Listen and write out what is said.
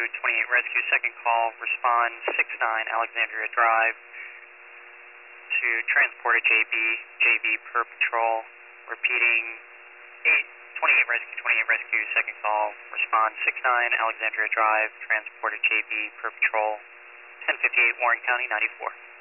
28 Rescue, second call, respond 69 Alexandria Drive to transport a JB per patrol. Repeating 28 Rescue, second call, respond 69 Alexandria Drive, transport a JB per patrol, 1058 Warren County, 94.